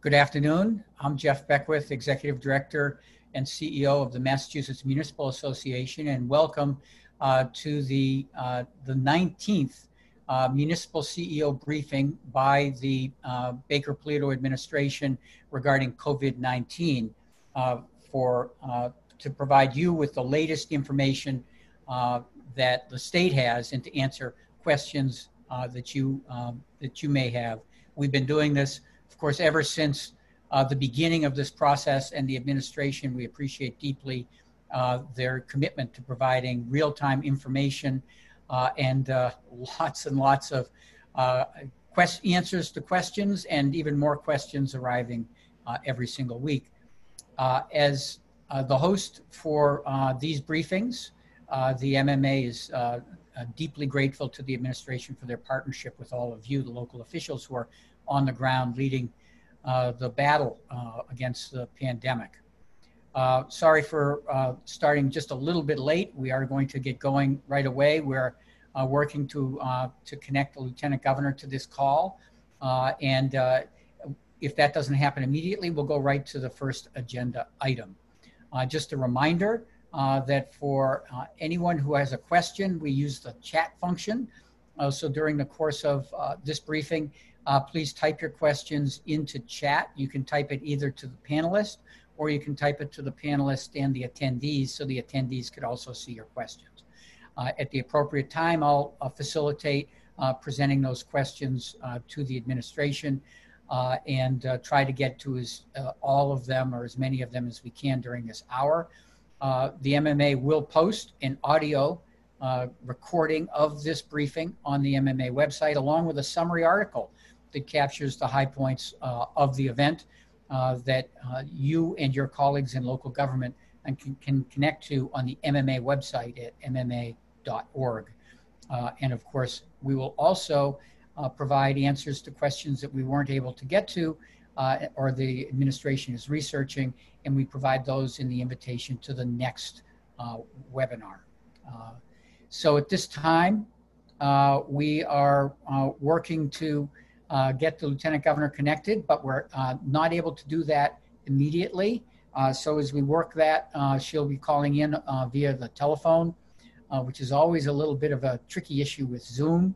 Good afternoon. I'm Jeff Beckwith, Executive Director and CEO of the Massachusetts Municipal Association, and welcome to the 19th Municipal CEO briefing by the Baker Polito administration regarding COVID-19 to provide you with the latest information that the state has and to answer questions that you may have. We've been doing this, of course, ever since the beginning of this process, and the administration, we appreciate deeply their commitment to providing real-time information and lots and lots of answers to questions, and even more questions arriving every single week. As the host for these briefings, the MMA is deeply grateful to the administration for their partnership with all of you, the local officials who are on the ground leading the battle against the pandemic. Sorry for starting just a little bit late. We are going to get going right away. We're working to connect the Lieutenant Governor to this call. And if that doesn't happen immediately, we'll go right to the first agenda item. Just a reminder that for anyone who has a question, we use the chat function. So during the course of this briefing, please type your questions into chat. You can type it either to the panelist, or you can type it to the panelists and the attendees, so the attendees could also see your questions. At the appropriate time, I'll facilitate presenting those questions to the administration and try to get to all of them, or as many of them as we can during this hour. The MMA will post an audio recording of this briefing on the MMA website, along with a summary article that captures the high points of the event that you and your colleagues in local government can connect to on the MMA website at mma.org. And of course, we will also provide answers to questions that we weren't able to get to or the administration is researching, and we provide those in the invitation to the next webinar. So at this time, we are working to get the Lieutenant Governor connected, but we're not able to do that immediately. So as we work that, she'll be calling in via the telephone, which is always a little bit of a tricky issue with Zoom.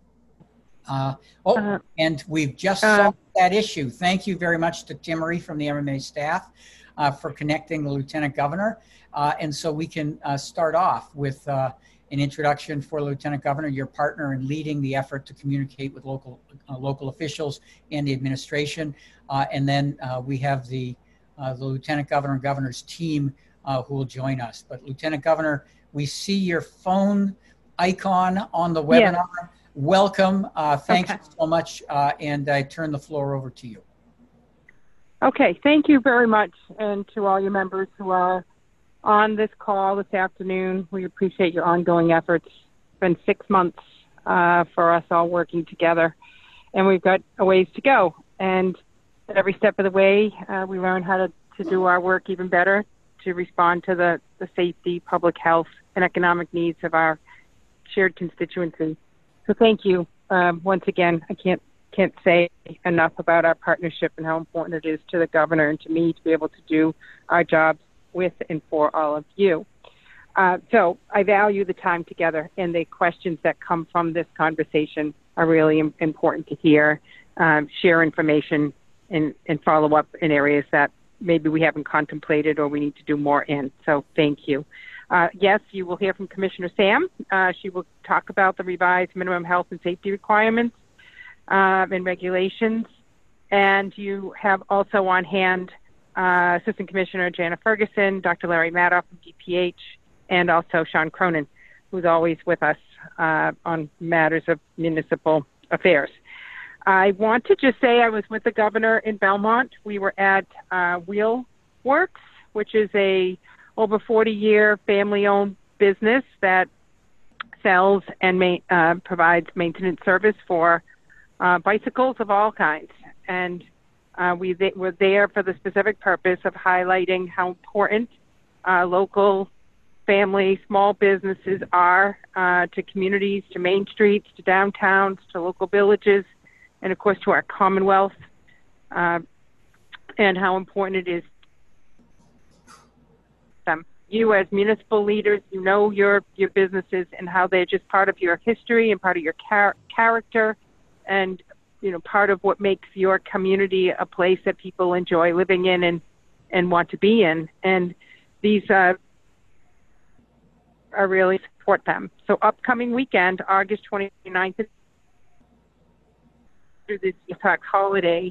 And we've just solved that issue. Thank you very much to Timmery from the MMA staff for connecting the Lieutenant Governor. And so we can start off with an introduction for Lieutenant Governor, your partner in leading the effort to communicate with local officials and the administration. And then we have the Lieutenant Governor and Governor's team who will join us. But Lieutenant Governor, we see your phone icon on the webinar. Yeah. Welcome. Thank you so much. And I turn the floor over to you. Okay. Thank you very much. And to all your members who are on this call this afternoon, we appreciate your ongoing efforts. It's been 6 months for us all working together, and we've got a ways to go. And every step of the way, we learn how to do our work even better, to respond to the safety, public health, and economic needs of our shared constituency. So thank you. Once again, I can't say enough about our partnership and how important it is to the governor and to me to be able to do our jobs with and for all of you. So I value the time together, and the questions that come from this conversation are really important to hear, share information, and follow up in areas that maybe we haven't contemplated or we need to do more in. So thank you. Yes, you will hear from Commissioner Sam. She will talk about the revised minimum health and safety requirements and regulations. And you have also on hand Assistant Commissioner Jana Ferguson, Dr. Larry Madoff from DPH, and also Sean Cronin, who's always with us on matters of municipal affairs. I want to just say I was with the governor in Belmont. We were at Wheelworks, which is a over 40-year family-owned business that sells and provides maintenance service for bicycles of all kinds. And we were there for the specific purpose of highlighting how important local family, small businesses are to communities, to main streets, to downtowns, to local villages, and of course to our Commonwealth. and how important it is. You as municipal leaders, you know your businesses and how they're just part of your history and part of your character, and part of what makes your community a place that people enjoy living in and want to be in. And these are really support them. So upcoming weekend, August 29th, through this tax holiday.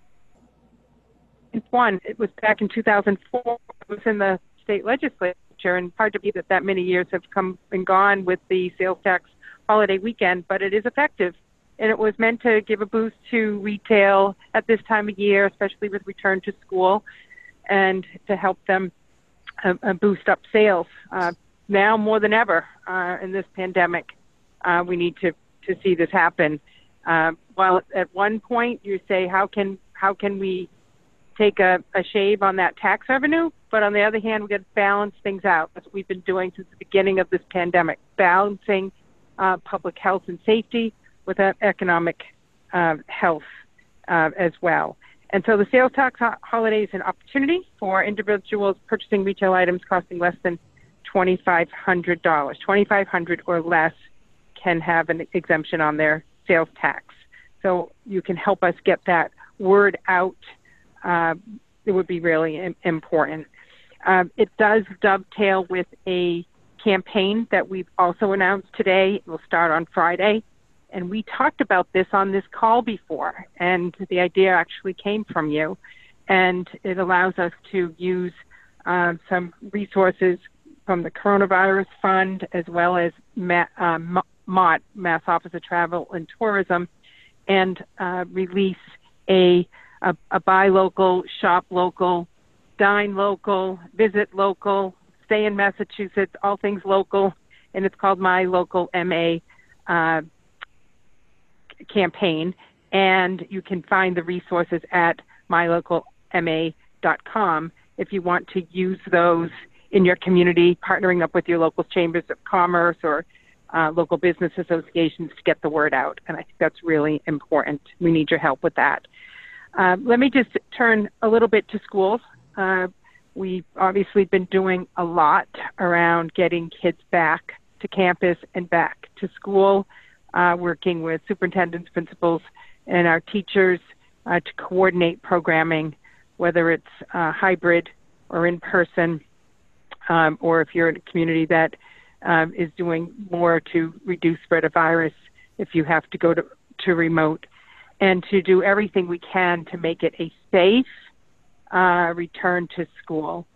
It was back in 2004. It was in the state legislature, and hard to believe that many years have come and gone with the sales tax holiday weekend, but it is effective. And it was meant to give a boost to retail at this time of year, especially with return to school, and to help them boost up sales. Now more than ever in this pandemic, we need to see this happen. While at one point you say, how can we take a shave on that tax revenue? But on the other hand, we got to balance things out. That's what we've been doing since the beginning of this pandemic, balancing public health and safety with economic health as well. And so the sales tax holiday is an opportunity for individuals purchasing retail items costing less than $2,500. $2,500 or less can have an exemption on their sales tax. So you can help us get that word out. It would be really important. It does dovetail with a campaign that we've also announced today. It will start on Friday. And we talked about this on this call before, and the idea actually came from you. And it allows us to use some resources from the Coronavirus Fund, as well as MOT, Mass Office of Travel and Tourism, and release a buy local, shop local, dine local, visit local, stay in Massachusetts, all things local, and it's called My Local MA campaign, and you can find the resources at mylocalma.com if you want to use those in your community, partnering up with your local chambers of commerce or local business associations to get the word out. And I think that's really important. We need your help with that. Let me just turn a little bit to schools. We've obviously been doing a lot around getting kids back to campus and back to school, working with superintendents, principals, and our teachers to coordinate programming, whether it's hybrid or in person, or if you're in a community that is doing more to reduce spread of virus, if you have to go to remote, and to do everything we can to make it a safe return to school.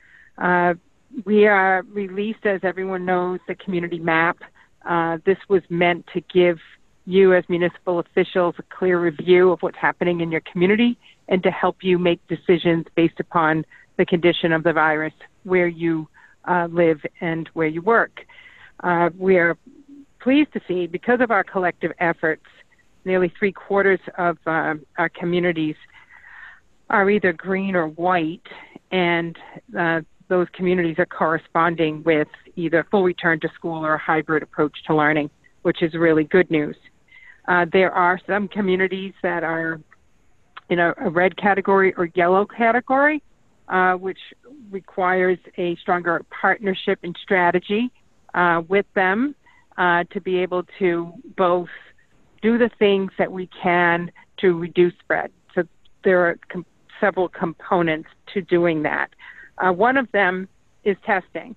We are released, as everyone knows, the community map. This was meant to give you as municipal officials a clear review of what's happening in your community and to help you make decisions based upon the condition of the virus, where you live and where you work. We are pleased to see, because of our collective efforts, nearly 3/4 of our communities are either green or white, and those communities are corresponding with either full return to school or a hybrid approach to learning, which is really good news. There are some communities that are in a red category or yellow category, which requires a stronger partnership and strategy with them to be able to both do the things that we can to reduce spread. So there are several components to doing that. One of them is testing.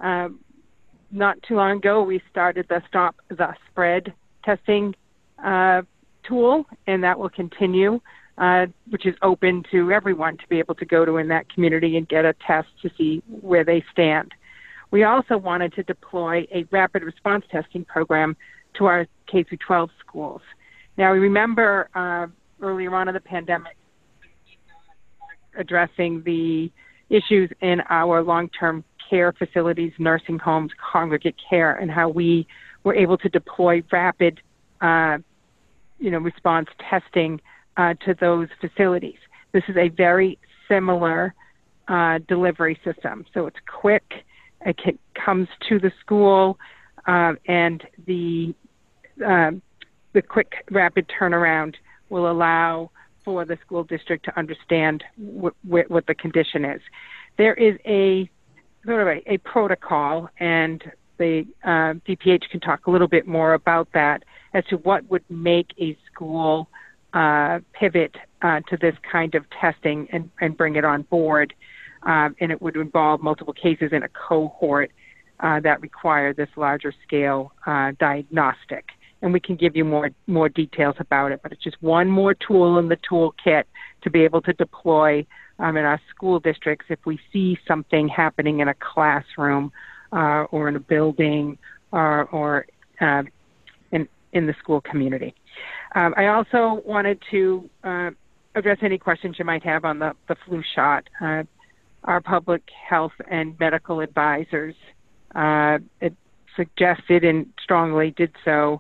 Not too long ago, we started the Stop the Spread testing tool, and that will continue, which is open to everyone to be able to go to in that community and get a test to see where they stand. We also wanted to deploy a rapid response testing program to our K-12 schools. Now, we remember earlier on in the pandemic, addressing the issues in our long-term care facilities, nursing homes, congregate care, and how we were able to deploy rapid, response testing to those facilities. This is a very similar delivery system. So it's quick. It comes to the school, and the quick, rapid turnaround will allow for the school district to understand what the condition is. There is a sort of a protocol, and the DPH can talk a little bit more about that as to what would make a school pivot to this kind of testing and bring it on board. And it would involve multiple cases in a cohort that require this larger scale diagnostic. And we can give you more details about it, but it's just one more tool in the toolkit to be able to deploy in our school districts if we see something happening in a classroom or in a building or in the school community. I also wanted to address any questions you might have on the flu shot. Our public health and medical advisors it suggested and strongly did so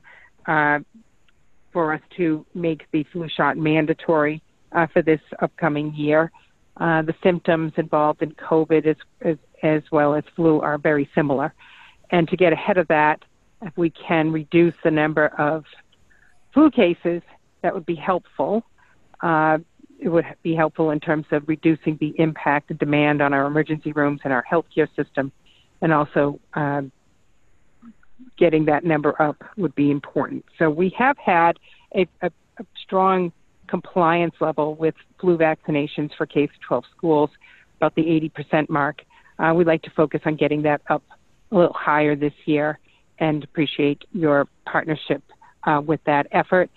for us to make the flu shot mandatory for this upcoming year. The symptoms involved in COVID as well as flu are very similar. And to get ahead of that, if we can reduce the number of flu cases, that would be helpful. It would be helpful in terms of reducing the impact and demand on our emergency rooms and our healthcare system, and also getting that number up would be important. So we have had a strong compliance level with flu vaccinations for K-12 schools, about the 80% mark. We'd like to focus on getting that up a little higher this year, and appreciate your partnership with that effort.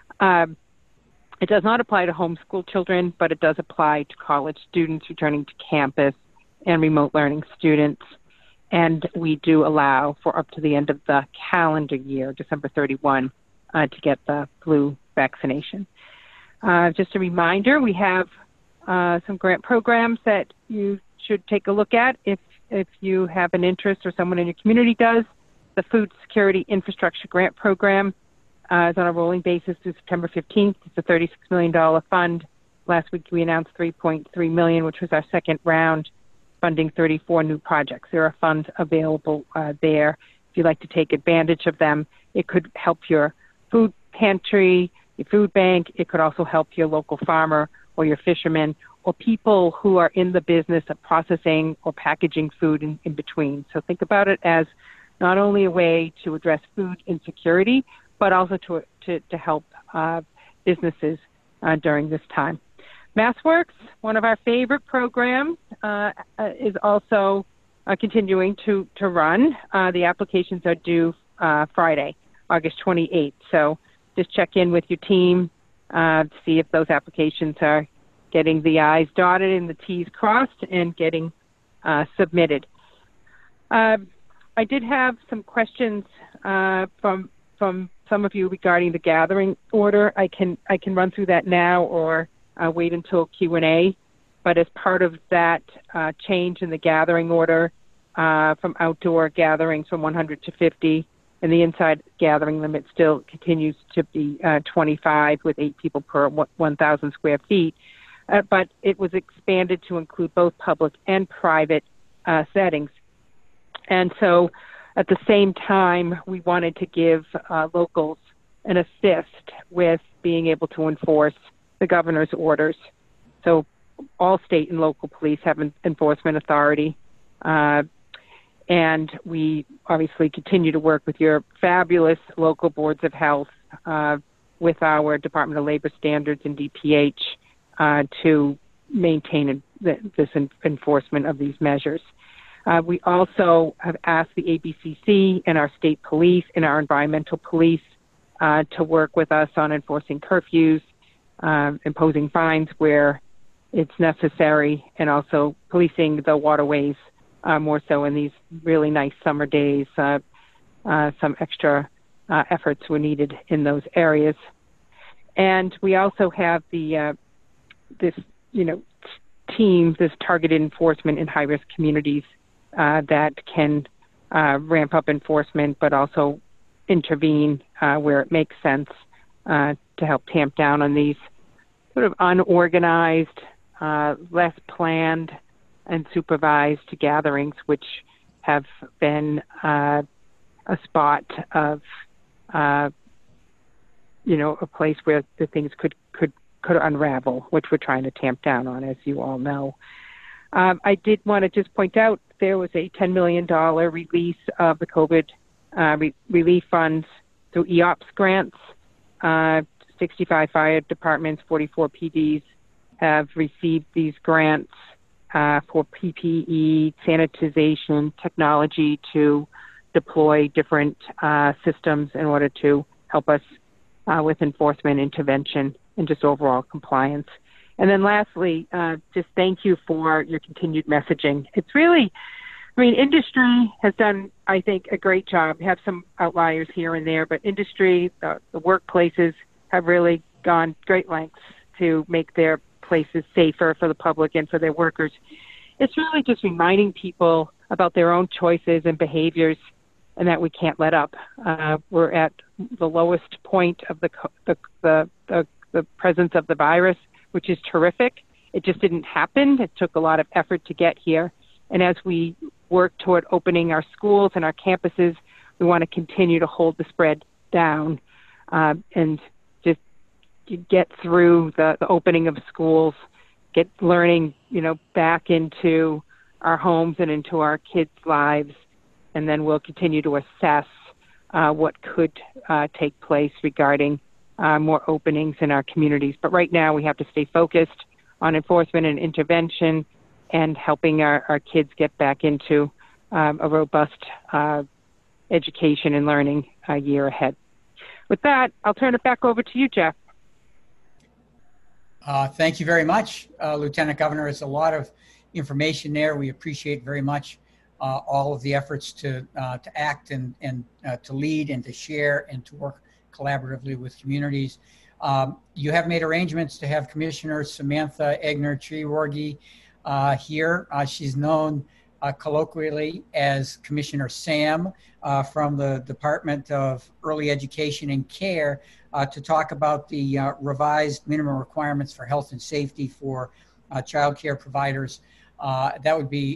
It does not apply to homeschool children, but it does apply to college students returning to campus and remote learning students. And we do allow for up to the end of the calendar year, December 31, to get the flu vaccination. Just a reminder, we have some grant programs that you should take a look at if you have an interest or someone in your community does. The Food Security Infrastructure Grant Program is on a rolling basis through September 15th. It's a $36 million fund. Last week we announced $3.3 million, which was our second round, funding 34 new projects. There are funds available there. If you'd like to take advantage of them, it could help your food pantry, your food bank. It could also help your local farmer or your fisherman or people who are in the business of processing or packaging food in between. So think about it as not only a way to address food insecurity, but also to help businesses during this time. MassWorks, one of our favorite programs, is also continuing to run. The applications are due Friday, August 28th. So just check in with your team to see if those applications are getting the I's dotted and the T's crossed and getting submitted. I did have some questions from some of you regarding the gathering order. I can run through that now or wait until Q&A. But as part of that change in the gathering order from outdoor gatherings from 100 to 50, and the inside gathering limit still continues to be 25 with 8 people per 1,000 square feet. But it was expanded to include both public and private settings. And so at the same time, we wanted to give locals an assist with being able to enforce the governor's orders. So all state and local police have an enforcement authority. And we obviously continue to work with your fabulous local boards of health, with our Department of Labor standards and DPH to maintain this enforcement of these measures. We also have asked the ABCC and our state police and our environmental police to work with us on enforcing curfews, imposing fines where it's necessary, and also policing the waterways more so in these really nice summer days. Some extra efforts were needed in those areas. And we also have this team, this targeted enforcement in high-risk communities that can ramp up enforcement, but also intervene where it makes sense to help tamp down on these sort of unorganized, less planned and supervised gatherings, which have been a spot of, a place where the things could could unravel, which we're trying to tamp down on, as you all know. I did want to just point out there was a $10 million release of the COVID relief funds through EOPS grants. 65 fire departments, 44 PDs have received these grants for PPE, sanitization, technology to deploy different systems in order to help us with enforcement, intervention, and just overall compliance. And then lastly, just thank you for your continued messaging. It's really, industry has done, I think, a great job. We have some outliers here and there, but industry, the workplaces have really gone great lengths to make their places safer for the public and for their workers. It's really just reminding people about their own choices and behaviors and that we can't let up. We're at the lowest point of the presence of the virus, which is terrific. It just didn't happen. It took a lot of effort to get here. And as we work toward opening our schools and our campuses, we want to continue to hold the spread down and just get through the opening of schools, get learning, back into our homes and into our kids' lives. And then we'll continue to assess what could take place regarding more openings in our communities. But right now we have to stay focused on enforcement and intervention and helping our kids get back into a robust education and learning year ahead. With that, I'll turn it back over to you, Jeff. Thank you very much, Lieutenant Governor. It's a lot of information there. We appreciate very much all of the efforts to act and to lead and to share and to work collaboratively with communities. You have made arrangements to have Commissioner Samantha Egnor-Trevorgy here. She's known colloquially as Commissioner Sam from the Department of Early Education and Care to talk about the revised minimum requirements for health and safety for child care providers. That would be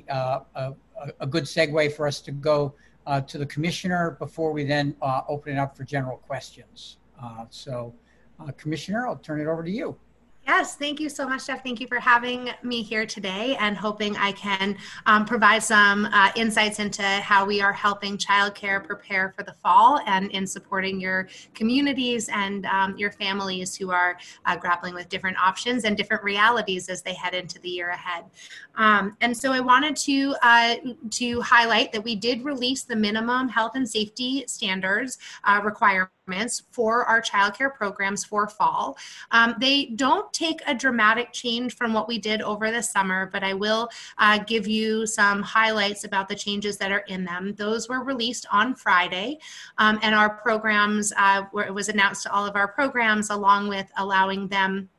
a good segue for us to go to the Commissioner before we then open it up for general questions. Commissioner, I'll turn it over to you. Yes, thank you so much, Jeff. Thank you for having me here today and hoping I can provide some insights into how we are helping childcare prepare for the fall and in supporting your communities and your families who are grappling with different options and different realities as they head into the year ahead. And so I wanted to highlight that we did release the minimum health and safety standards requirements for our childcare programs for fall. They don't take a dramatic change from what we did over the summer, but I will give you some highlights about the changes that are in them. Those were released on Friday, and our programs, it was announced to all of our programs along with allowing them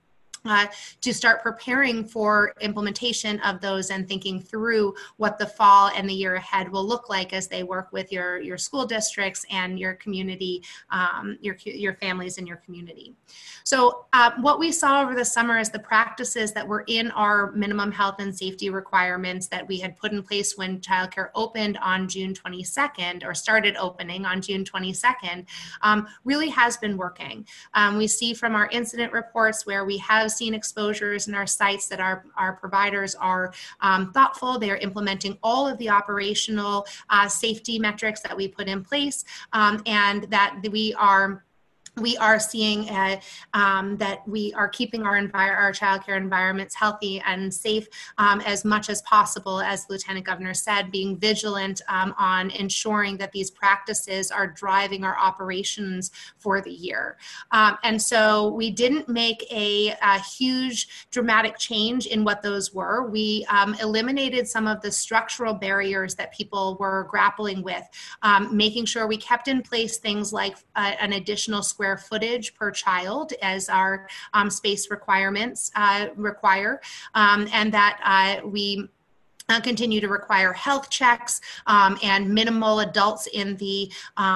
to start preparing for implementation of those and thinking through what the fall and the year ahead will look like as they work with your school districts and your community, your families in your community. So what we saw over the summer is the practices that were in our minimum health and safety requirements that we had put in place when childcare opened on June 22nd or started opening on June 22nd really has been working. We see from our incident reports where we have seen exposures in our sites that our providers are thoughtful. They are implementing all of the operational safety metrics that we put in place, and that we are seeing that we are keeping our childcare environments healthy and safe as much as possible, as Lieutenant Governor said, being vigilant on ensuring that these practices are driving our operations for the year. And so we didn't make a huge dramatic change in what those were. We eliminated some of the structural barriers that people were grappling with, making sure we kept in place things like an additional square footage per child as our space requirements require, and that we continue to require health checks and minimal adults in the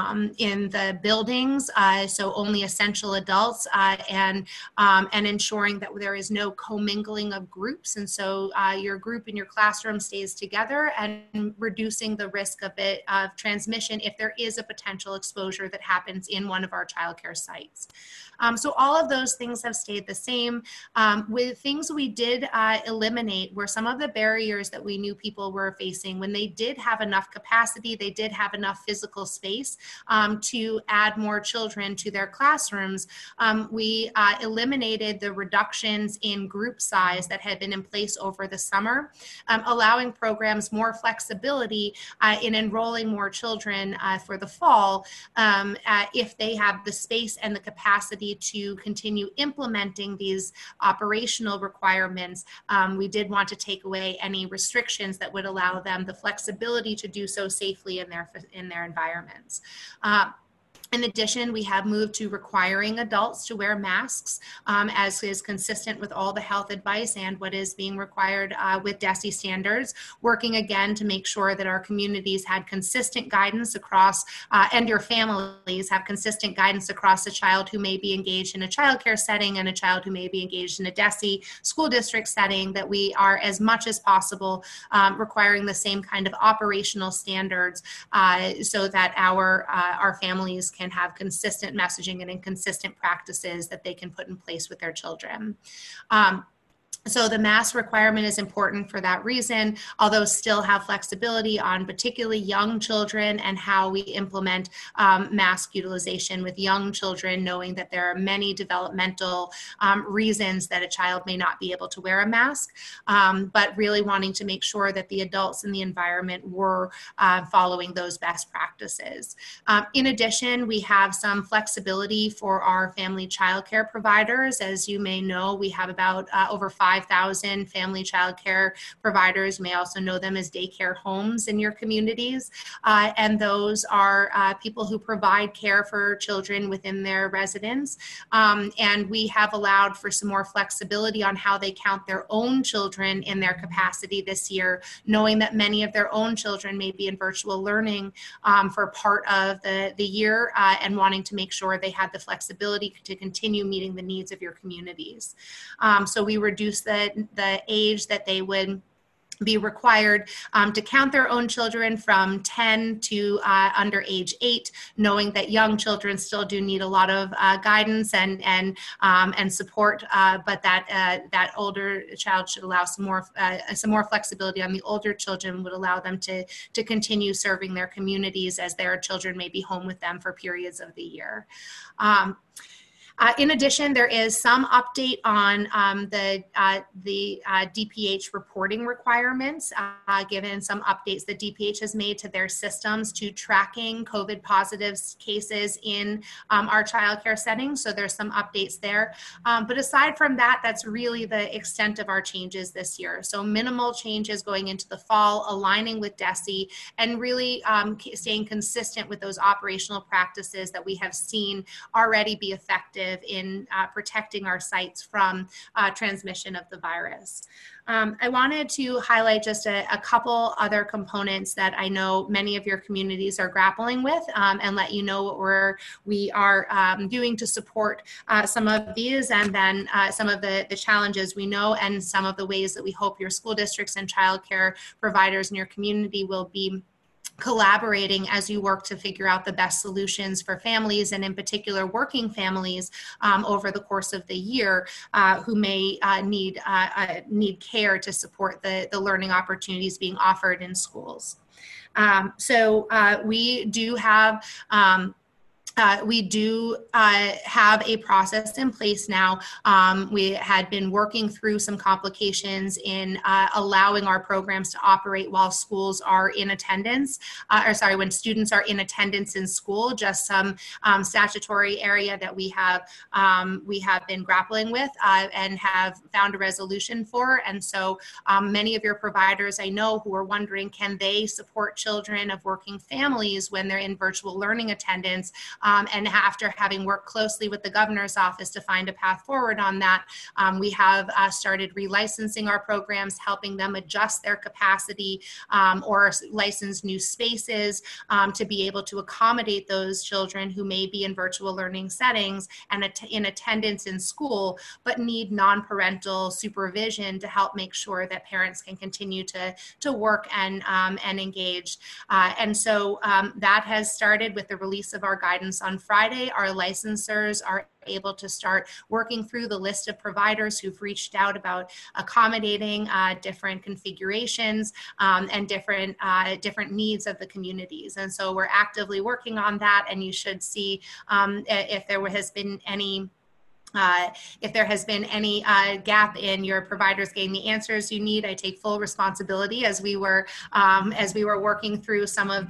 buildings, so only essential adults, and ensuring that there is no commingling of groups, and so your group in your classroom stays together, and reducing the risk of transmission if there is a potential exposure that happens in one of our childcare sites. So all of those things have stayed the same. With things we did eliminate were some of the barriers that we knew people were facing when they did have enough capacity, they did have enough physical space to add more children to their classrooms. We eliminated the reductions in group size that had been in place over the summer, allowing programs more flexibility in enrolling more children for the fall if they have the space and the capacity to continue implementing these operational requirements. We did want to take away any restrictions that would allow them the flexibility to do so safely in their environments. In addition, we have moved to requiring adults to wear masks, as is consistent with all the health advice and what is being required with DESE standards, working again to make sure that our communities had consistent guidance across, and your families have consistent guidance across a child who may be engaged in a childcare setting and a child who may be engaged in a DESE school district setting, that we are as much as possible requiring the same kind of operational standards so that our families can have consistent messaging and inconsistent practices that they can put in place with their children. So the mask requirement is important for that reason, although still have flexibility on particularly young children and how we implement mask utilization with young children, knowing that there are many developmental reasons that a child may not be able to wear a mask, but really wanting to make sure that the adults in the environment were following those best practices. In addition, we have some flexibility for our family childcare providers. As you may know, we have about over 5,000 family child care providers. You may also know them as daycare homes in your communities. And those are people who provide care for children within their residence. And we have allowed for some more flexibility on how they count their own children in their capacity this year, knowing that many of their own children may be in virtual learning for part of the year, and wanting to make sure they had the flexibility to continue meeting the needs of your communities. So we reduced the age that they would be required to count their own children from 10 to under age 8, knowing that young children still do need a lot of guidance and support, but that older child should allow some more flexibility on the older children, would allow them to continue serving their communities as their children may be home with them for periods of the year. In addition, there is some update on the DPH reporting requirements, given some updates that DPH has made to their systems to tracking COVID positive cases in our childcare settings. So there's some updates there. But aside from that, that's really the extent of our changes this year. So minimal changes going into the fall, aligning with DESE, and really staying consistent with those operational practices that we have seen already be effective in protecting our sites from transmission of the virus. I wanted to highlight just a couple other components that I know many of your communities are grappling with, and let you know what we are doing to support some of these, and then some of the challenges we know, and some of the ways that we hope your school districts and childcare providers in your community will be collaborating as you work to figure out the best solutions for families, and in particular working families over the course of the year who may need care to support the learning opportunities being offered in schools. So we do have have a process in place now. We had been working through some complications in allowing our programs to operate while schools are in attendance, when students are in attendance in school, just some statutory area that we have been grappling with and have found a resolution for. And so many of your providers I know who are wondering, can they support children of working families when they're in virtual learning attendance? And after having worked closely with the governor's office to find a path forward on that, we have started relicensing our programs, helping them adjust their capacity or license new spaces to be able to accommodate those children who may be in virtual learning settings and in attendance in school, but need non-parental supervision to help make sure that parents can continue to work and engage. And so that has started with the release of our guidance on Friday. Our licensors are able to start working through the list of providers who've reached out about accommodating different configurations and different needs of the communities. And so we're actively working on that, and you should see if there has been any gap in your providers getting the answers you need. I take full responsibility as we were working through some of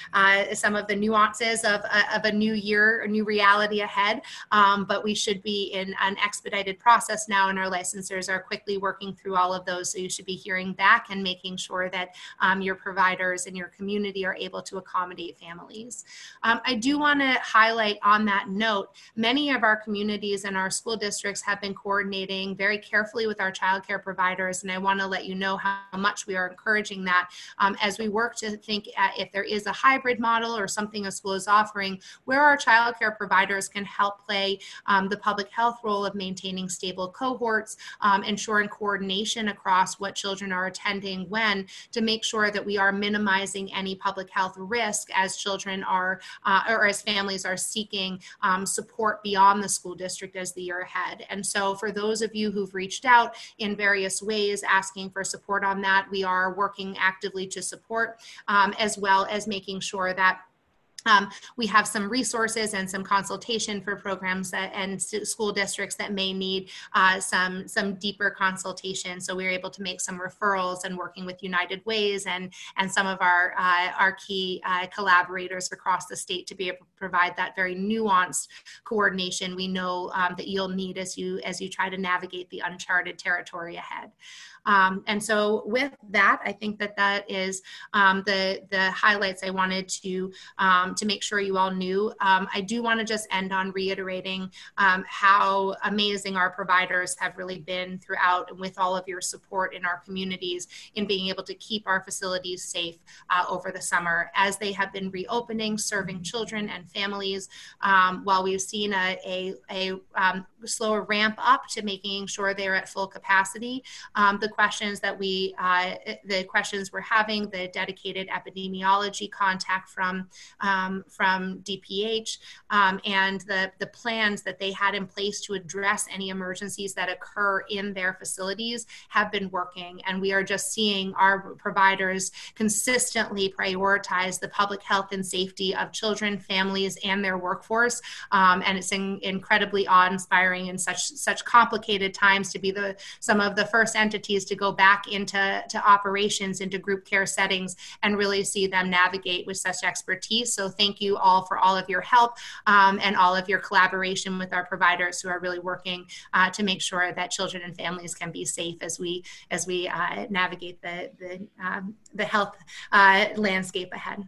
the nuances of a new year, a new reality ahead. But we should be in an expedited process now, and our licensors are quickly working through all of those. So you should be hearing back and making sure that your providers in your community are able to accommodate families. I do want to highlight on that note, many of our communities and our school districts have been coordinating very carefully with our child care providers, and I want to let you know how much we are encouraging that as we work to think if there is a hybrid model or something a school is offering where our child care providers can help play the public health role of maintaining stable cohorts, ensuring coordination across what children are attending when, to make sure that we are minimizing any public health risk as children are or as families are seeking support beyond the school district as the year ahead. And so for those of you who've reached out in various ways asking for support on that, we are working actively to support, as well as making sure that we have some resources and some consultation for programs and school districts that may need some deeper consultation. So we're able to make some referrals and working with United Ways and some of our key collaborators across the state to be able to provide that very nuanced coordination we know that you'll need as you try to navigate the uncharted territory ahead. And so with that, I think that is the highlights I wanted to make sure you all knew. I do want to just end on reiterating how amazing our providers have really been throughout, and with all of your support in our communities in being able to keep our facilities safe over the summer as they have been reopening, serving children and families. While we've seen a slower ramp up to making sure they're at full capacity, the questions we're having, the dedicated epidemiology contact from DPH, and the plans that they had in place to address any emergencies that occur in their facilities have been working. And we are just seeing our providers consistently prioritize the public health and safety of children, families, and their workforce. And it's incredibly awe-inspiring in such complicated times to be some of the first entities to go back into operations, into group care settings, and really see them navigate with such expertise. So thank you all for all of your help and all of your collaboration with our providers who are really working to make sure that children and families can be safe as we navigate the health landscape ahead.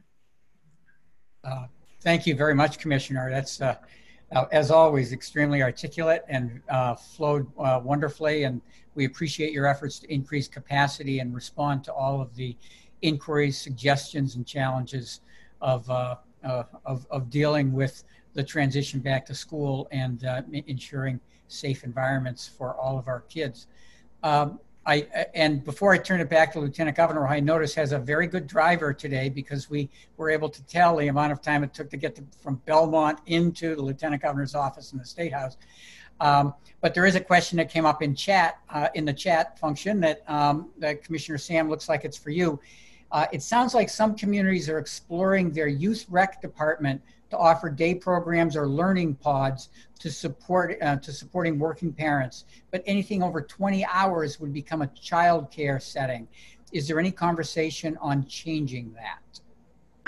Thank you very much, Commissioner. That's as always, extremely articulate and flowed wonderfully, and we appreciate your efforts to increase capacity and respond to all of the inquiries, suggestions, and challenges of dealing with the transition back to school and ensuring safe environments for all of our kids. And before I turn it back to Lieutenant Governor, I notice has a very good driver today because we were able to tell the amount of time it took to get from Belmont into the Lieutenant Governor's office in the State House. But there is a question that came up in chat, in the chat function that Commissioner Sam, looks like it's for you. It sounds like some communities are exploring their youth rec department to offer day programs or learning pods to supporting working parents, but anything over 20 hours would become a child care setting. Is there any conversation on changing that?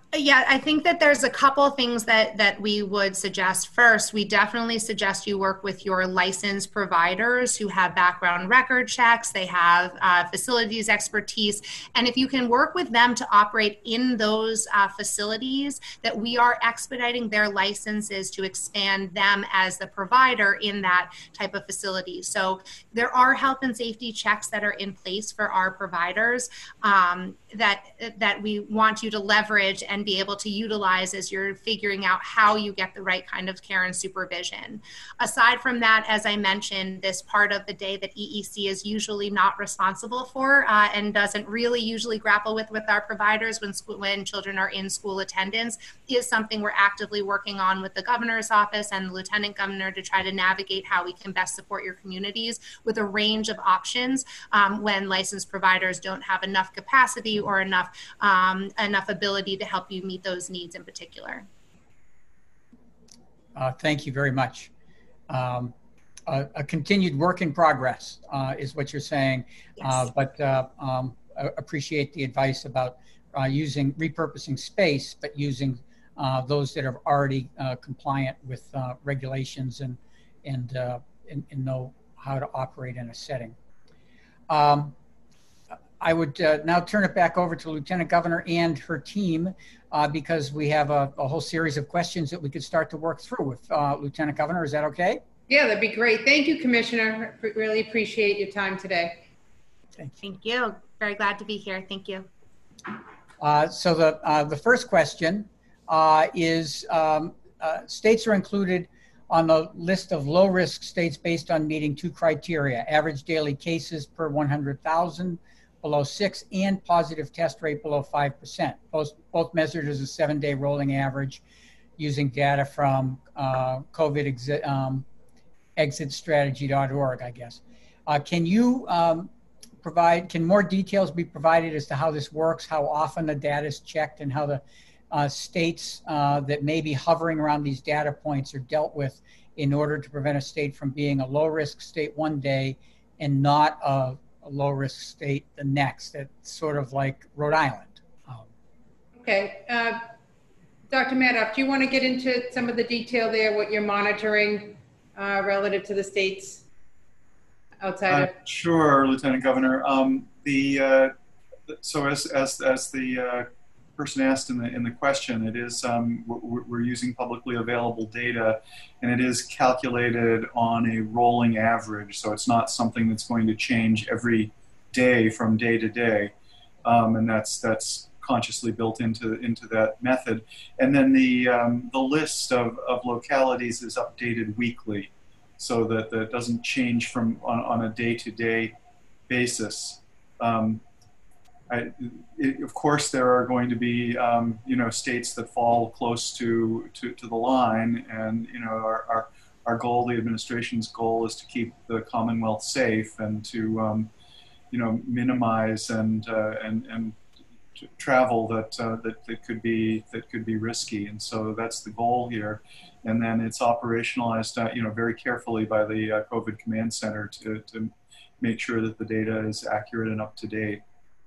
Yeah, I think that there's a couple of things that we would suggest. First, we definitely suggest you work with your licensed providers who have background record checks, they have facilities expertise, and if you can work with them to operate in those facilities, that we are expediting their licenses to expand them as the provider in that type of facility. So there are health and safety checks that are in place for our providers that we want you to leverage and be able to utilize as you're figuring out how you get the right kind of care and supervision. Aside from that, as I mentioned, this part of the day that EEC is usually not responsible for and doesn't really usually grapple with our providers when children are in school attendance is something we're actively working on with the governor's office and the lieutenant governor to try to navigate how we can best support your communities with a range of options when licensed providers don't have enough capacity or enough ability to help you meet those needs in particular. Thank you very much. A continued work in progress is what you're saying, yes. But appreciate the advice about repurposing space, but using those that are already compliant with regulations and know how to operate in a setting. I would now turn it back over to Lieutenant Governor and her team because we have a whole series of questions that we could start to work through with Lieutenant Governor. Is that okay? Yeah, that'd be great. Thank you, Commissioner. Really appreciate your time today. Thank you. Very glad to be here. Thank you. So the first question is states are included on the list of low-risk states based on meeting two criteria: average daily cases per 100,000 below 6 and positive test rate below 5%. Both measured as a 7-day rolling average using data from exitstrategy.org, I guess. Can you can more details be provided as to how this works, how often the data is checked, and how the states that may be hovering around these data points are dealt with in order to prevent a state from being a low-risk state one day and not a low-risk state the next? It's sort of like Rhode Island. Okay. Dr. Madoff, do you want to get into some of the detail there, what you're monitoring relative to the states outside of? Sure, Lieutenant Governor. So as the person asked in the question, it is we're using publicly available data, and it is calculated on a rolling average. So it's not something that's going to change every day from day to day, and that's consciously built into that method. And then the list of localities is updated weekly, so that doesn't change from on a day-to-day basis. Of course, there are going to be states that fall close to the line, and our goal, the administration's goal, is to keep the Commonwealth safe and to minimize and travel that could be risky, and so that's the goal here. And then it's operationalized, very carefully by the COVID Command Center to make sure that the data is accurate and up to date.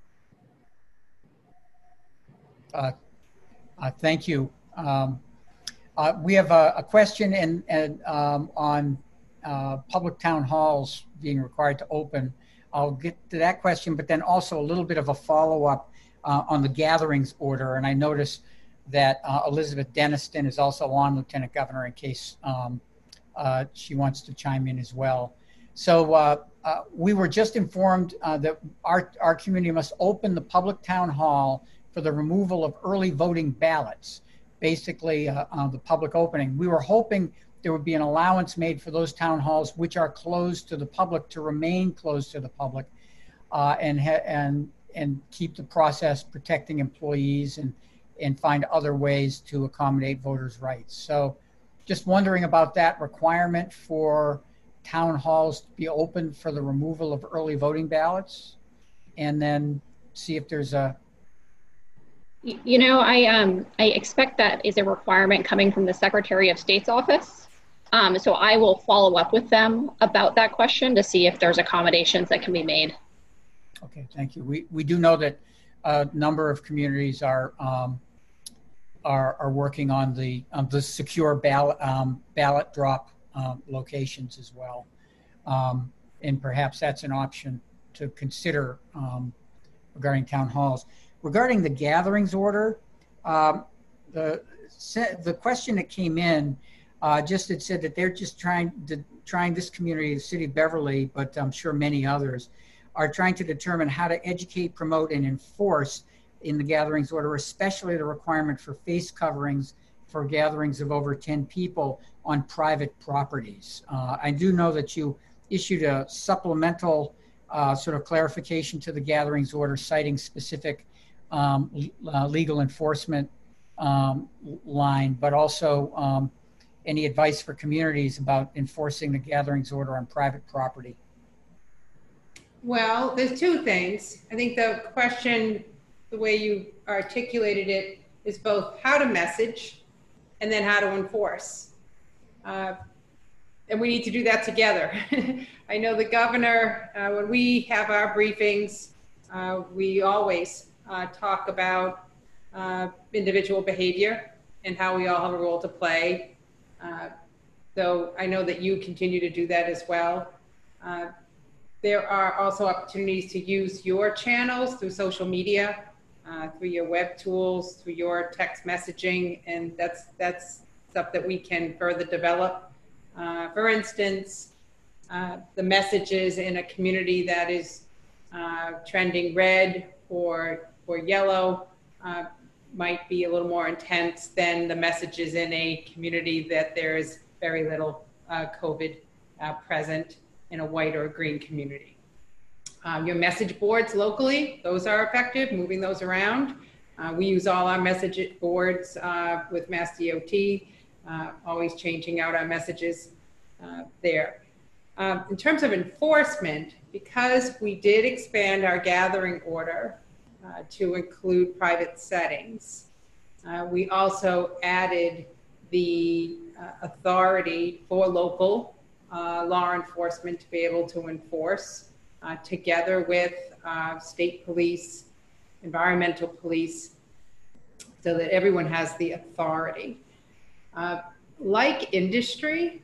Thank you. We have a question on public town halls being required to open. I'll get to that question, but then also a little bit of a follow-up on the gatherings order. And I noticed that Elizabeth Denniston is also on, Lieutenant Governor, in case she wants to chime in as well. So we were just informed that our community must open the public town hall for the removal of early voting ballots, basically the public opening. We were hoping there would be an allowance made for those town halls which are closed to the public to remain closed to the public and keep the process protecting employees and find other ways to accommodate voters' rights. So just wondering about that requirement for town halls to be open for the removal of early voting ballots, and then see if there's a I expect that is a requirement coming from the Secretary of State's office. So I will follow up with them about that question to see if there's accommodations that can be made. Okay, thank you. We do know that a number of communities are are working on the secure ballot drop locations as well. And perhaps that's an option to consider regarding town halls. Regarding the gatherings order, the question that came in just had said that they're just trying this community, the city of Beverly, but I'm sure many others, are trying to determine how to educate, promote, and enforce in the gatherings order, especially the requirement for face coverings for gatherings of over 10 people on private properties. I do know that you issued a supplemental sort of clarification to the gatherings order, citing specific legal enforcement line, but also any advice for communities about enforcing the gatherings order on private property. Well, there's two things. I think the question, the way you articulated it, is both how to message and then how to enforce. And we need to do that together. I know the governor, when we have our briefings, we always talk about individual behavior and how we all have a role to play. So I know that you continue to do that as well. There are also opportunities to use your channels through social media, through your web tools, through your text messaging, and that's stuff that we can further develop. For instance, the messages in a community that is trending red or yellow might be a little more intense than the messages in a community that there is very little COVID present in a white or a green community. Your message boards locally, those are effective, moving those around. We use all our message boards with Mass DOT, always changing out our messages there. In terms of enforcement, because we did expand our gathering order to include private settings, we also added the authority for local law enforcement to be able to enforce together with state police, environmental police, so that everyone has the authority. Like industry,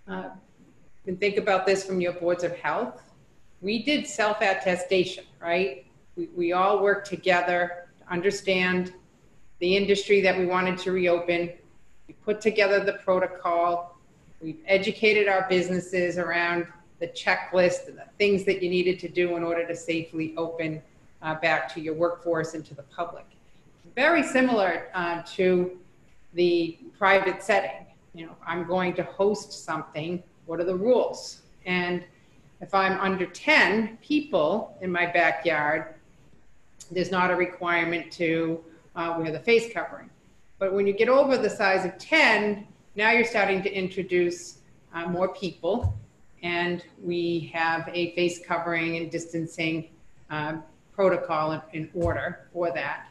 and think about this from your boards of health, we did self-attestation, right? We all worked together to understand the industry that we wanted to reopen. We put together the protocol. We've educated our businesses around the checklist and the things that you needed to do in order to safely open back to your workforce and to the public. Very similar to the private setting. You know, I'm going to host something. What are the rules? And if I'm under 10 people in my backyard, there's not a requirement to wear the face covering. But when you get over the size of 10, now you're starting to introduce more people, and we have a face covering and distancing protocol in order for that.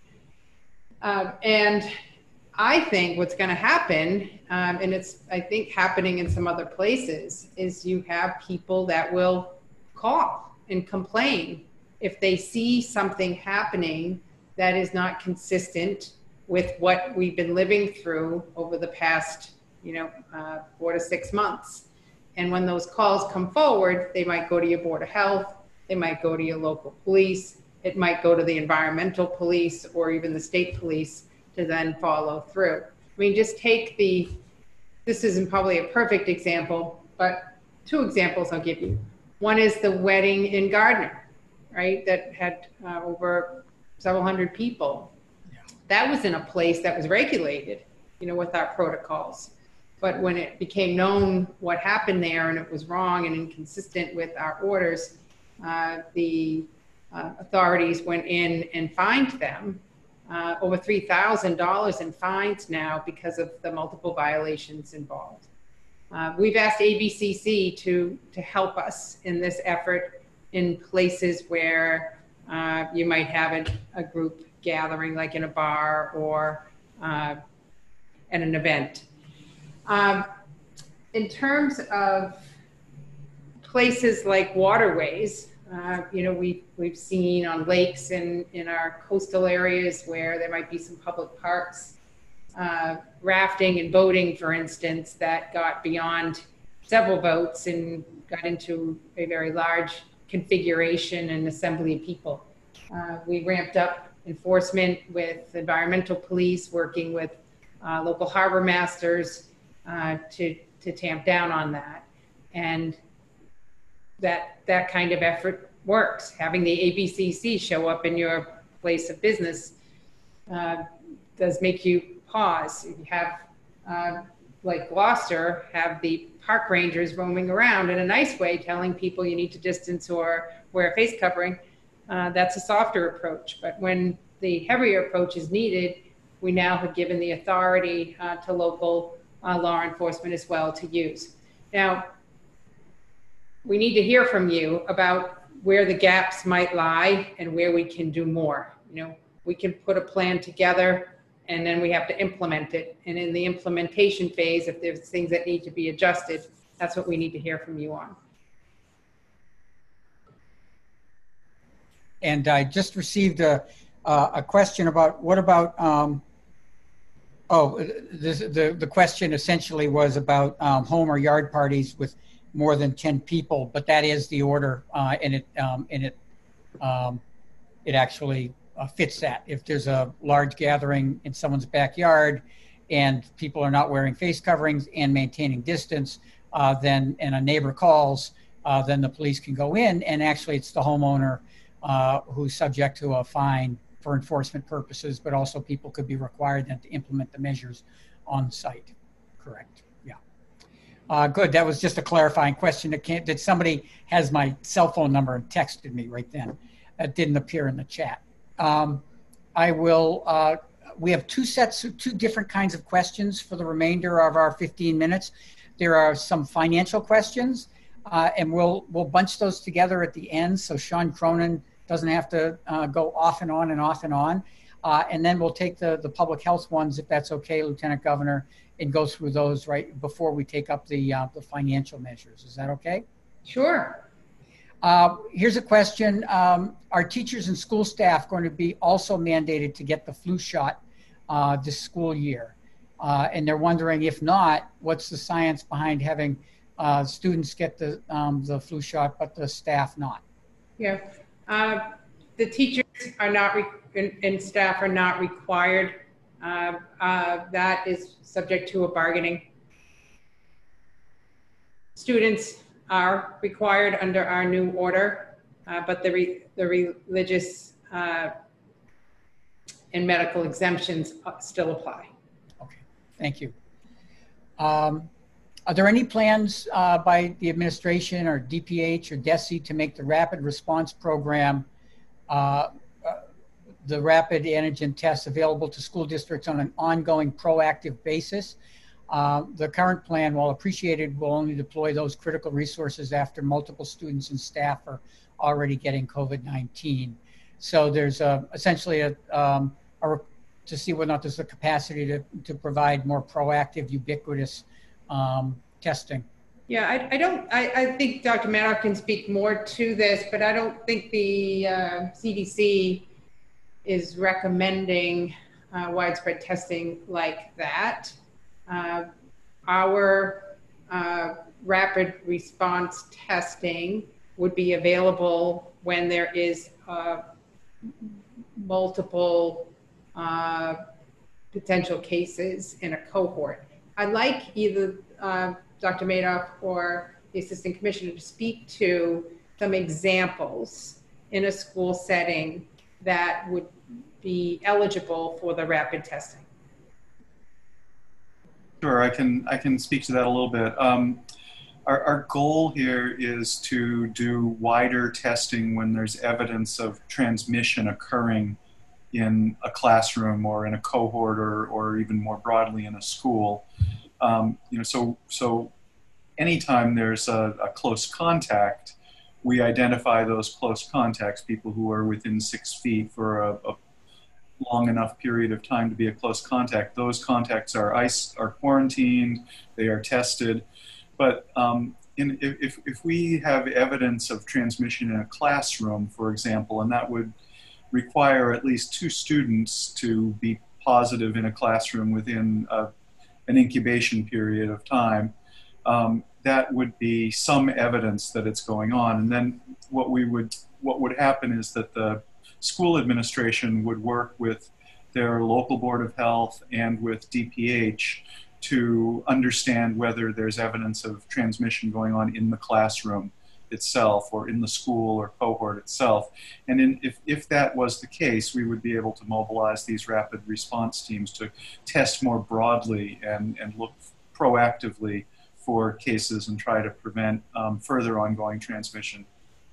And I think what's going to happen, and it's, I think, happening in some other places, is you have people that will call and complain if they see something happening that is not consistent with what we've been living through over the past, 4 to 6 months. And when those calls come forward, they might go to your Board of Health, they might go to your local police, it might go to the environmental police or even the state police to then follow through. I mean, just take this isn't probably a perfect example, but 2 examples I'll give you. One is the wedding in Gardner, right? That had over several hundred people. Yeah. That was in a place that was regulated, with our protocols. But when it became known what happened there and it was wrong and inconsistent with our orders, the authorities went in and fined them over $3,000 in fines now because of the multiple violations involved. We've asked ABCC to help us in this effort in places where you might have a group gathering, like in a bar or at an event. In terms of places like waterways, we've seen on lakes and in our coastal areas where there might be some public parks rafting and boating, for instance, that got beyond several votes and got into a very large configuration and assembly of people. We ramped up enforcement with environmental police, working with local harbor masters to tamp down on that. And that kind of effort works. Having the ABCC show up in your place of business does make you pause. You have, like Gloucester, have the park rangers roaming around in a nice way, telling people you need to distance or wear a face covering. That's a softer approach. But when the heavier approach is needed, we now have given the authority to local law enforcement as well to use. Now, we need to hear from you about where the gaps might lie and where we can do more. We can put a plan together and then we have to implement it. And in the implementation phase, if there's things that need to be adjusted, that's what we need to hear from you on. And I just received a question about what about, the question essentially was about home or yard parties with more than 10 people, but that is the order, and it actually fits that. If there's a large gathering in someone's backyard and people are not wearing face coverings and maintaining distance, and a neighbor calls, then the police can go in, and actually it's the homeowner who's subject to a fine for enforcement purposes, but also people could be required then to implement the measures on site. Correct. Yeah. Good. That was just a clarifying question. That somebody has my cell phone number and texted me right then. That didn't appear in the chat. I will. We have two different kinds of questions for the remainder of our 15 minutes. There are some financial questions, and we'll bunch those together at the end, so Sean Cronin doesn't have to go off and on and off and on. And then we'll take the public health ones, if that's okay, Lieutenant Governor, and go through those right before we take up the financial measures. Is that okay? Sure. Here's a question. Are teachers and school staff going to be also mandated to get the flu shot this school year? And they're wondering, if not, what's the science behind having students get the flu shot, but the staff not? Yeah. The teachers are not and staff are not required. That is subject to a bargaining. Students are required under our new order, but the religious and medical exemptions still apply. Okay, thank you. Are there any plans by the administration or DPH or DESE to make the rapid response program, the rapid antigen tests, available to school districts on an ongoing proactive basis? The current plan, while appreciated, will only deploy those critical resources after multiple students and staff are already getting COVID-19. So there's essentially to see whether or not there's the capacity to provide more proactive, ubiquitous testing. Yeah, I think Dr. Maddow can speak more to this, but I don't think the CDC is recommending widespread testing like that. Our rapid response testing would be available when there is multiple potential cases in a cohort. I'd like either Dr. Madoff or the Assistant Commissioner to speak to some examples in a school setting that would be eligible for the rapid testing. Sure, I can speak to that a little bit. Our goal here is to do wider testing when there's evidence of transmission occurring in a classroom or in a cohort or even more broadly in a school. So anytime there's a close contact, we identify those close contacts, people who are within 6 feet for a long enough period of time to be a close contact. Those contacts are quarantined, they are tested. But if we have evidence of transmission in a classroom, for example, and that would require at least 2 students to be positive in a classroom within an incubation period of time, that would be some evidence that it's going on. And then what would happen is that the school administration would work with their local board of health and with DPH to understand whether there's evidence of transmission going on in the classroom itself or in the school or cohort itself. And if that was the case, we would be able to mobilize these rapid response teams to test more broadly and look proactively for cases and try to prevent further ongoing transmission.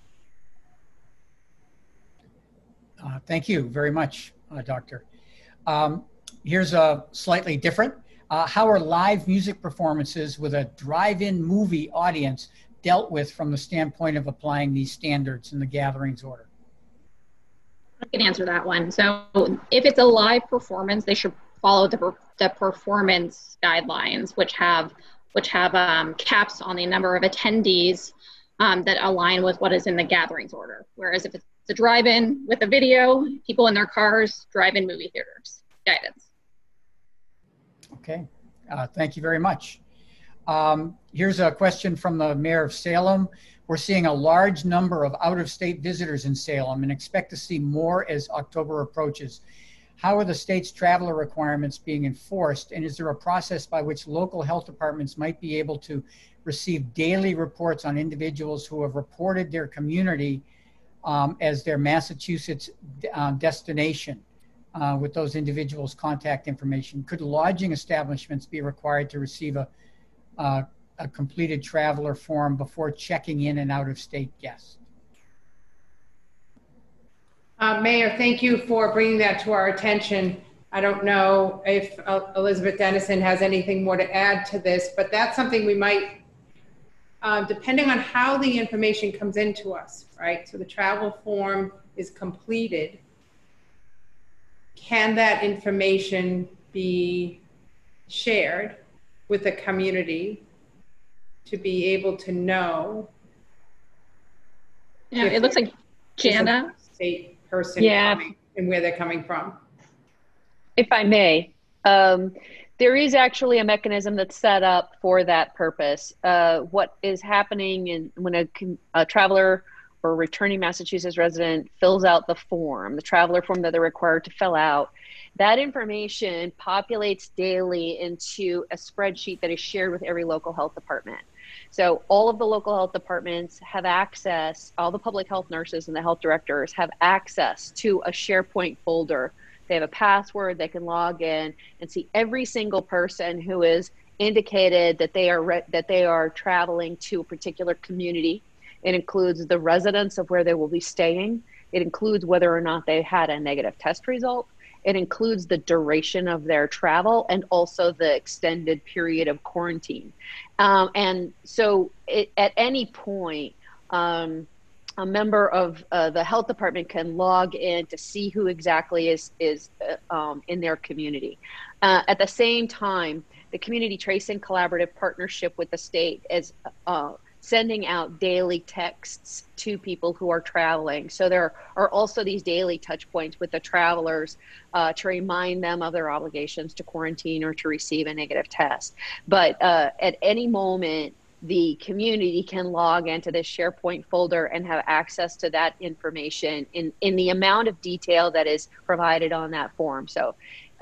Thank you very much, Doctor. Here's a slightly different. How are live music performances with a drive-in movie audience dealt with from the standpoint of applying these standards in the gatherings order? I can answer that one. So if it's a live performance, they should follow the performance guidelines, which have caps on the number of attendees that align with what is in the gatherings order. Whereas if it's a drive-in with a video, people in their cars, drive-in movie theaters, guidance. Okay, thank you very much. Here's a question from the Mayor of Salem. We're seeing a large number of out-of-state visitors in Salem and expect to see more as October approaches. How are the state's traveler requirements being enforced, and is there a process by which local health departments might be able to receive daily reports on individuals who have reported their community as their Massachusetts destination with those individuals' contact information? Could lodging establishments be required to receive a completed traveler form before checking in an out-of-state guest? Mayor, thank you for bringing that to our attention. I don't know if Elizabeth Dennison has anything more to add to this, but that's something we might, depending on how the information comes into us, right? So the travel form is completed. Can that information be shared with the community to be able to know? Yeah, it looks like Jana. State person coming and where they're coming from. If I may, there is actually a mechanism that's set up for that purpose. What is happening when a traveler or returning Massachusetts resident fills out the form, the traveler form that they're required to fill out, that information populates daily into a spreadsheet that is shared with every local health department. So all of the local health departments have access, all the public health nurses and the health directors have access to a SharePoint folder. They have a password, they can log in and see every single person who is indicated that they are traveling to a particular community. It includes the residence of where they will be staying. It includes whether or not they had a negative test result. It includes the duration of their travel and also the extended period of quarantine. And so at any point, a member of the health department can log in to see who exactly is in their community. At the same time, the Community Tracing Collaborative partnership with the state is sending out daily texts to people who are traveling. So there are also these daily touch points with the travelers to remind them of their obligations to quarantine or to receive a negative test. But at any moment, the community can log into this SharePoint folder and have access to that information in the amount of detail that is provided on that form. So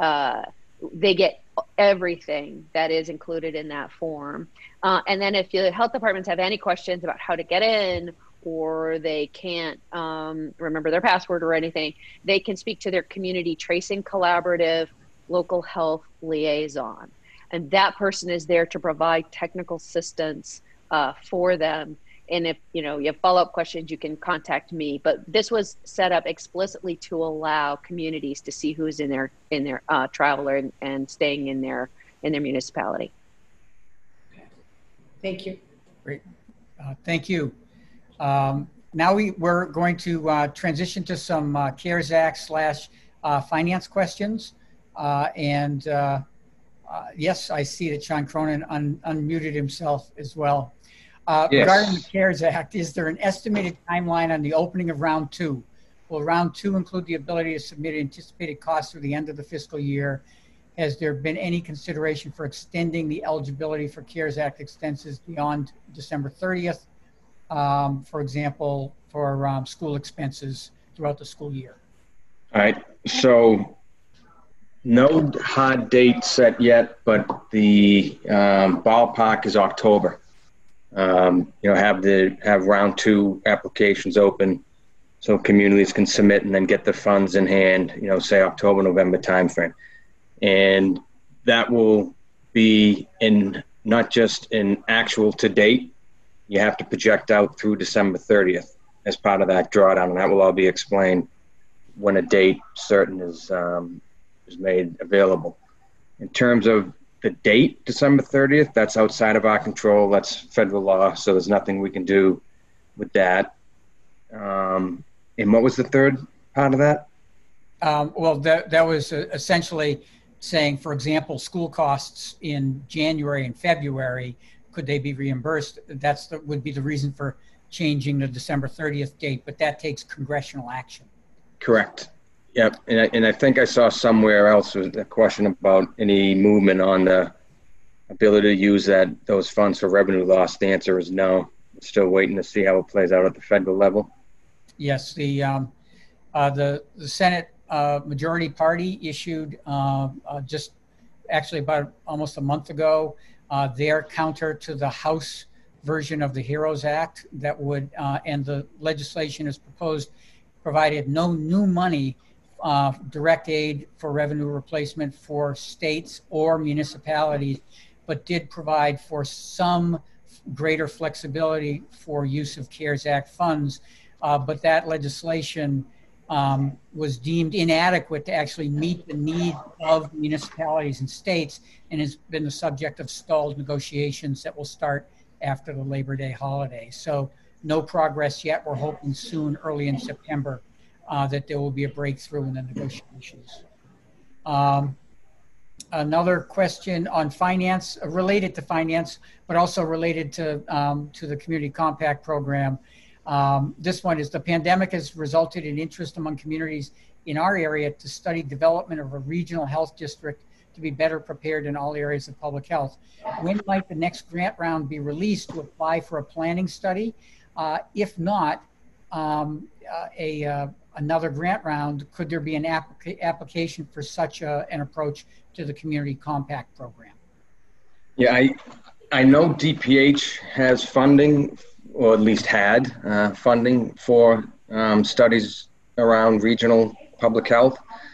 they get everything that is included in that form. And then if the health departments have any questions about how to get in, or they can't remember their password or anything, they can speak to their Community Tracing Collaborative local health liaison. And that person is there to provide technical assistance for them. And if you have follow-up questions, you can contact me. But this was set up explicitly to allow communities to see who's in their traveler and staying in their municipality. Thank you. Great, thank you. Now we're going to transition to some CARES Act / finance questions. Yes, I see that Sean Cronin unmuted himself as well. Yes. Regarding the CARES Act, is there an estimated timeline on the opening of round 2? Will round 2 include the ability to submit anticipated costs through the end of the fiscal year? Has there been any consideration for extending the eligibility for CARES Act expenses beyond December 30th? For example, for school expenses throughout the school year? All right. So no hard date set yet, but the ballpark is October. Have round 2 applications open so communities can submit and then get the funds in hand, say October, November timeframe. And that will be in not just in actual to date, you have to project out through December 30th as part of that drawdown, and that will all be explained when a date certain is made available. In terms of the date, December 30th, that's outside of our control. That's federal law, so there's nothing we can do with that. And what was the third part of that? That was essentially saying, for example, school costs in January and February, could they be reimbursed? Would be the reason for changing the December 30th date, but that takes congressional action. Correct. Yep. And I think I saw somewhere else was a question about any movement on the ability to use those funds for revenue loss. The answer is no. We're still waiting to see how it plays out at the federal level. Yes, the Senate majority party issued just actually about almost a month ago their counter to the House version of the HEROES Act that would and the legislation is provided no new money, direct aid for revenue replacement for states or municipalities, but did provide for some greater flexibility for use of CARES Act funds. But that legislation was deemed inadequate to actually meet the need of municipalities and states, and has been the subject of stalled negotiations that will start after the Labor Day holiday. So no progress yet. We're hoping soon, early in September, that there will be a breakthrough in the negotiations. Another question on finance, related to finance, but also related to the Community Compact program. This one is: the pandemic has resulted in interest among communities in our area to study development of a regional health district to be better prepared in all areas of public health. When might the next grant round be released to apply for a planning study? If not, another grant round, could there be an application for such an approach to the Community Compact program? Yeah, I know DPH has funding, or at least had funding for studies around regional public health.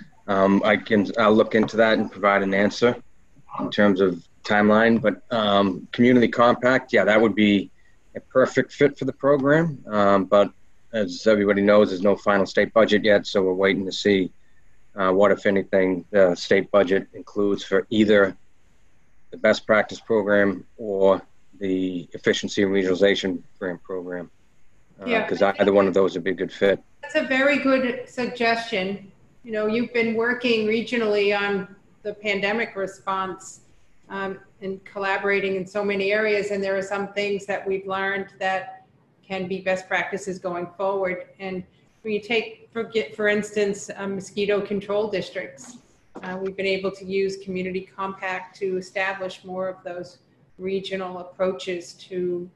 I'll look into that and provide an answer in terms of timeline. But Community Compact, yeah, that would be a perfect fit for the program. But as everybody knows, there's no final state budget yet, so we're waiting to see what, if anything, the state budget includes for either the best practice program or the efficiency and regionalization grant program. Because either one of those would be a good fit. That's a very good suggestion. You've been working regionally on the pandemic response and collaborating in so many areas, and there are some things that we've learned that can be best practices going forward. And when you for instance, mosquito control districts, we've been able to use Community Compact to establish more of those regional approaches to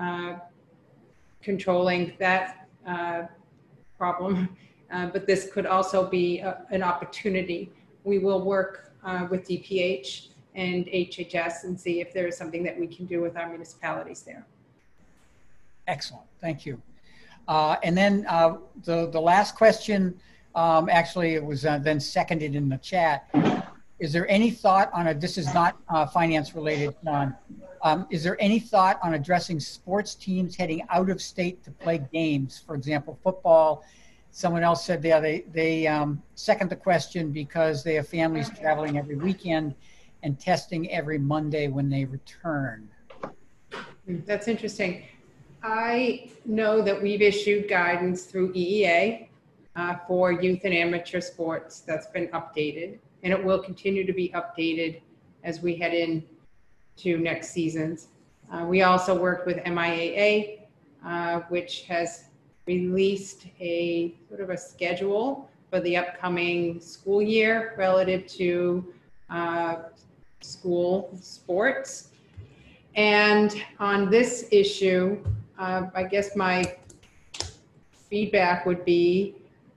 controlling that problem. But this could also be an opportunity. We will work with DPH and HHS and see if there is something that we can do with our municipalities there. Excellent, thank you. And then the last question, actually it was then seconded in the chat. Is there any thought on this is not finance related, John. Is there any thought on addressing sports teams heading out of state to play games, for example, football? Someone else said they second the question because they have families traveling every weekend and testing every Monday when they return. That's interesting. I know that we've issued guidance through EEA for youth and amateur sports that's been updated, and it will continue to be updated as we head into next seasons. We also worked with MIAA, which has released a sort of a schedule for the upcoming school year relative to school sports. And on this issue, I guess my feedback would be,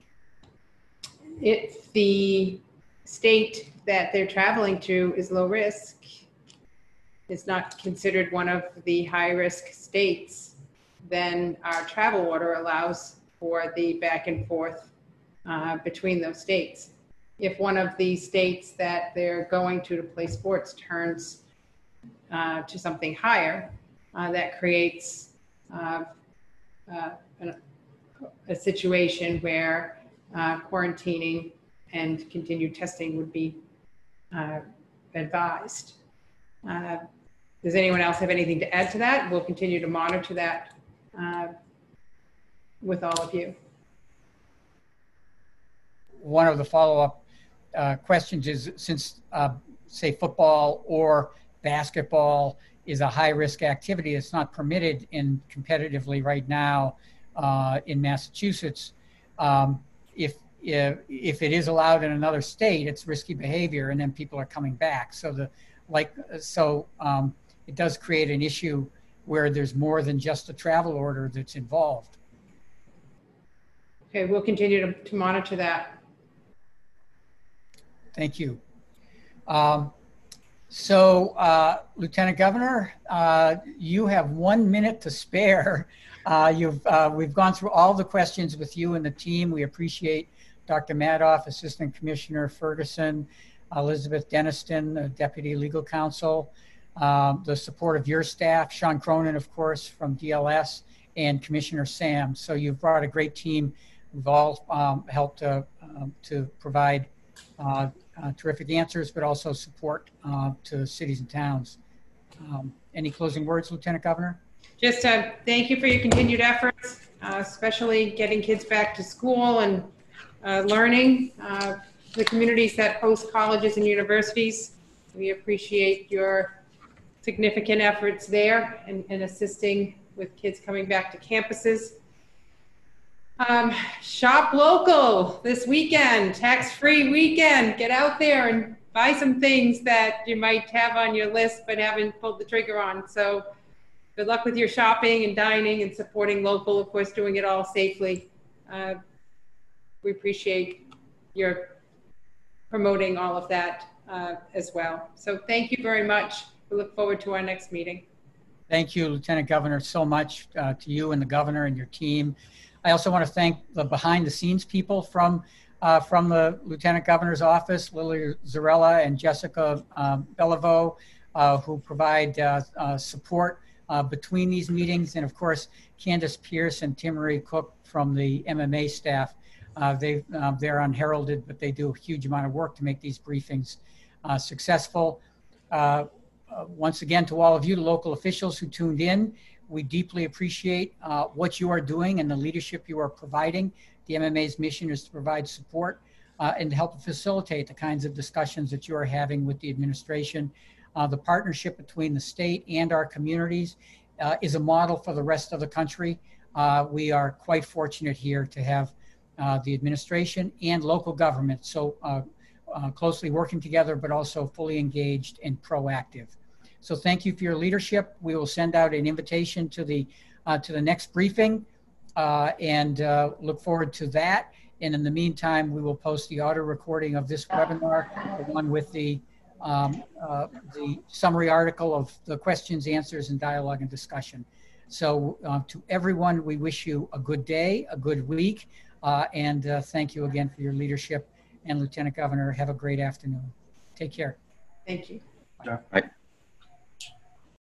if the state that they're traveling to is low risk, is not considered one of the high risk states, then our travel order allows for the back and forth between those states. If one of the states that they're going to play sports turns to something higher, that creates a situation where quarantining and continued testing would be advised. Does anyone else have anything to add to that? We'll continue to monitor that with all of you. One of the follow-up questions is, since say football or basketball is a high-risk activity, it's not permitted in competitively right now in Massachusetts. If it is allowed in another state, it's risky behavior, and then people are coming back. So it does create an issue where there's more than just a travel order that's involved. Okay, we'll continue to monitor that. Thank you. Lieutenant Governor, you have 1 minute to spare. We've gone through all the questions with you and the team. We appreciate Dr. Madoff, Assistant Commissioner Ferguson, Elizabeth Deniston, Deputy Legal Counsel, the support of your staff, Sean Cronin, of course, from DLS, and Commissioner Sam. So you've brought a great team. We've all helped to provide terrific answers, but also support to cities and towns. Any closing words, Lieutenant Governor? Just thank you for your continued efforts, especially getting kids back to school and learning. The communities that host colleges and universities, we appreciate your significant efforts there and assisting with kids coming back to campuses. Shop local this weekend, tax-free weekend. Get out there and buy some things that you might have on your list but haven't pulled the trigger on. So good luck with your shopping and dining and supporting local, of course, doing it all safely. We appreciate your promoting all of that as well. So thank you very much. We look forward to our next meeting. Thank you, Lieutenant Governor, so much to you and the governor and your team. I also want to thank the behind-the-scenes people from the Lieutenant Governor's office, Lily Zarella and Jessica Beliveau, who provide support between these meetings, and of course, Candace Pierce and Timmery Cook from the MMA staff. They're unheralded, but they do a huge amount of work to make these briefings successful. Once again, to all of you, the local officials who tuned in, we deeply appreciate what you are doing and the leadership you are providing. The MMA's mission is to provide support and to help facilitate the kinds of discussions that you are having with the administration. The partnership between the state and our communities is a model for the rest of the country. We are quite fortunate here to have the administration and local government so closely working together, but also fully engaged and proactive. So thank you for your leadership. We will send out an invitation to the next briefing and look forward to that. And in the meantime, we will post the audio recording of this webinar, the one with the summary article of the questions, answers, and dialogue and discussion. So to everyone, we wish you a good day, a good week, and thank you again for your leadership. And Lieutenant Governor, have a great afternoon. Take care. Thank you. Yeah. Bye.